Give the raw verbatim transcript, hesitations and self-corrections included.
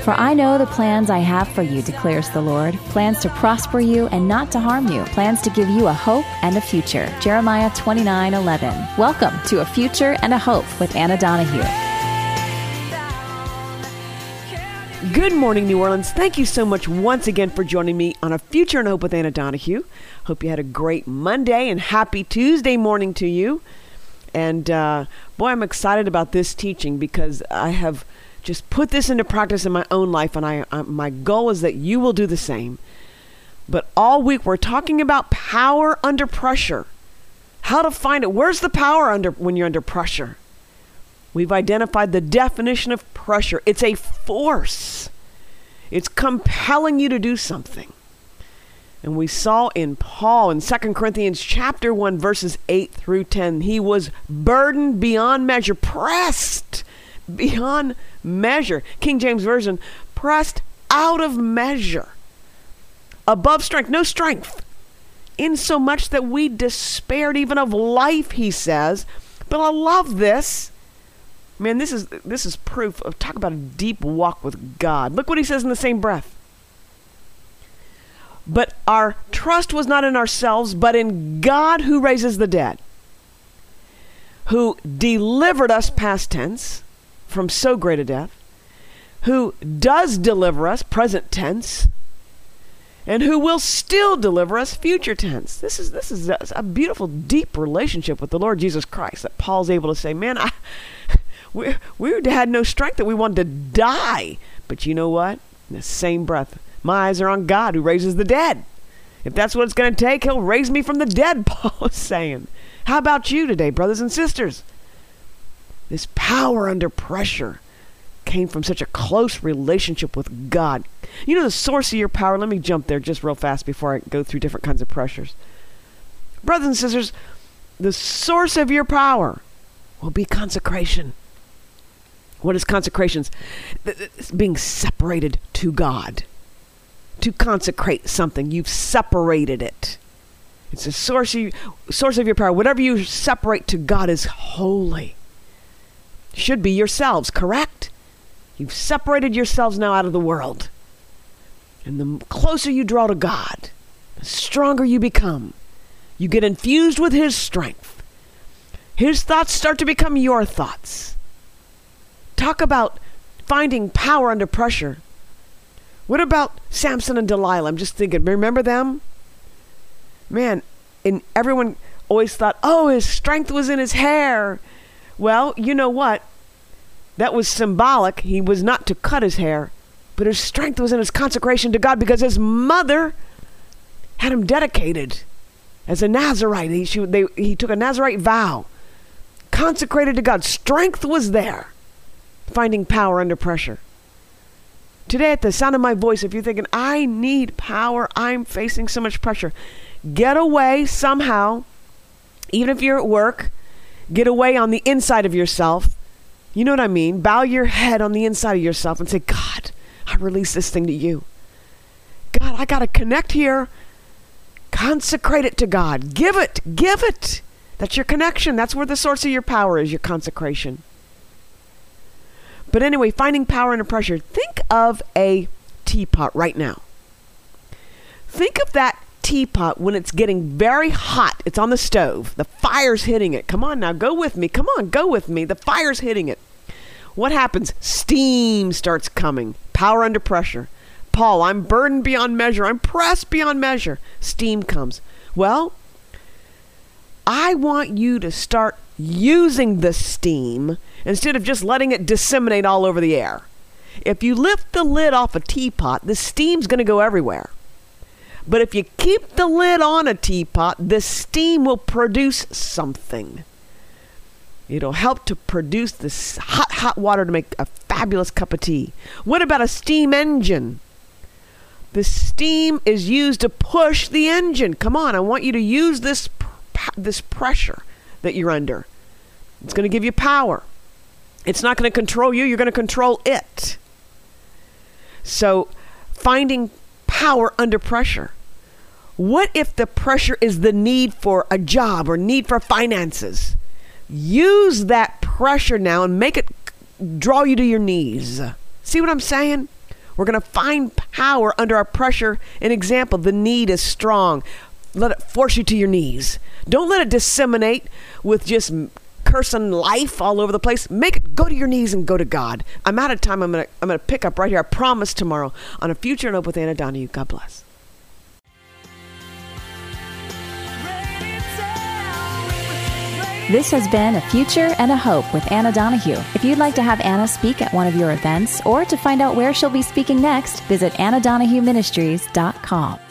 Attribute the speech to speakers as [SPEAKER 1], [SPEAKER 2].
[SPEAKER 1] For I know the plans I have for you, declares the Lord, plans to prosper you and not to harm you, plans to give you a hope and a future. Jeremiah twenty-nine eleven. Welcome to A Future and a Hope with Anna Donahue.
[SPEAKER 2] Good morning, New Orleans. Thank you so much once again for joining me on A Future and Hope with Anna Donahue. Hope you had a great Monday and happy Tuesday morning to you. And uh, boy, I'm excited about this teaching because I have just put this into practice in my own life, and I, I my goal is that you will do the same. But all week we're talking about power under pressure. How to find it. Where's the power under when you're under pressure? We've identified the definition of pressure. It's a force. It's compelling you to do something. And we saw in Paul in Second Corinthians chapter one, verses eight through ten, he was burdened beyond measure, pressed beyond measure. King James Version, pressed out of measure, above strength, no strength, insomuch that we despaired even of life, he says. But I love this. Man, this is this is proof of, talk about a deep walk with God. Look what he says in the same breath. But our trust was not in ourselves, but in God who raises the dead, who delivered us, past tense, from so great a death, who does deliver us, present tense, and who will still deliver us, future tense. This is this is a, a beautiful, deep relationship with the Lord Jesus Christ that Paul's able to say, man, I... We, we had no strength, that we wanted to die. But you know what? In the same breath, my eyes are on God who raises the dead. If that's what it's going to take, he'll raise me from the dead, Paul is saying. How about you today, brothers and sisters? This power under pressure came from such a close relationship with God. You know the source of your power? Let me jump there just real fast before I go through different kinds of pressures. Brothers and sisters, the source of your power will be consecration. What is consecration? It's being separated to God. To consecrate something, you've separated it. It's a source of, source of your power. Whatever you separate to God is holy. Should be yourselves, correct? You've separated yourselves now out of the world. And the closer you draw to God, the stronger you become. You get infused with his strength. His thoughts start to become your thoughts. Talk about finding power under pressure. What about Samson and Delilah? I'm just thinking, remember them? Man, and everyone always thought, oh, his strength was in his hair. Well, you know what? That was symbolic. He was not to cut his hair, but his strength was in his consecration to God because his mother had him dedicated as a Nazarite. He, she, they, he took a Nazarite vow, consecrated to God. Strength was there. Finding power under pressure. Today, at the sound of my voice, if you're thinking, I need power, I'm facing so much pressure, get away somehow, even if you're at work, get away on the inside of yourself. You know what I mean? Bow your head on the inside of yourself and say, God, I release this thing to you. God, I got to connect here. Consecrate it to God. Give it. Give it. That's your connection. That's where the source of your power is, your consecration. But anyway, finding power under pressure. Think of a teapot right now. Think of that teapot when it's getting very hot. It's on the stove. The fire's hitting it. Come on now, go with me. Come on, go with me. The fire's hitting it. What happens? Steam starts coming. Power under pressure. Paul, I'm burdened beyond measure. I'm pressed beyond measure. Steam comes. Well, I want you to start using the steam instead of just letting it disseminate all over the air. If you lift the lid off a teapot, the steam's going to go everywhere. But if you keep the lid on a teapot, the steam will produce something. It'll help to produce this hot, hot water to make a fabulous cup of tea. What about a steam engine? The steam is used to push the engine. Come on, I want you to use this, this pressure that you're under. It's going to give you power. It's not going to control you. You're going to control it. So finding power under pressure. What if the pressure is the need for a job or need for finances? Use that pressure now and make it draw you to your knees. See what I'm saying? We're going to find power under our pressure. An example, the need is strong. Let it force you to your knees. Don't let it disseminate with just cursing life all over the place. Make it go to your knees and go to God. I'm out of time. I'm going to I'm going to pick up right here. I promise tomorrow on A Future and Hope with Anna Donahue. God bless.
[SPEAKER 1] This has been A Future and a Hope with Anna Donahue. If you'd like to have Anna speak at one of your events or to find out where she'll be speaking next, visit anna donahue ministries dot com.